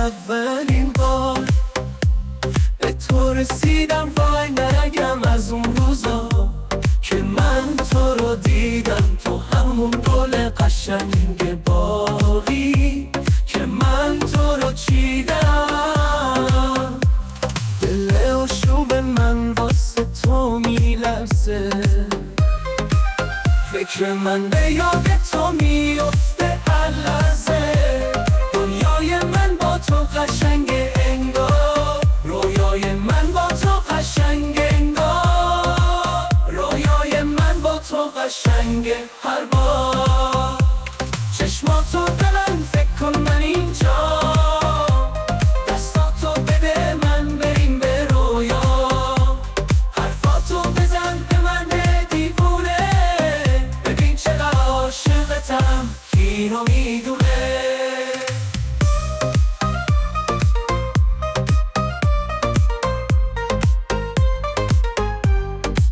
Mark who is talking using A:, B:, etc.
A: اولین بار به تو رسیدم، وای نگم از اون روزا که من تو رو دیدم. تو همون گل قشنگ باغی که من تو رو چیدم. دل آشوب من واسه تو میلرزه، فکر من به یاد تو میفته هر لحظه. دنیای من با تو قشنگ انگار، رویای من با تو قشنگ انگار، رویای من با تو قشنگ هر بار. چشماتو دلم فکر کن من این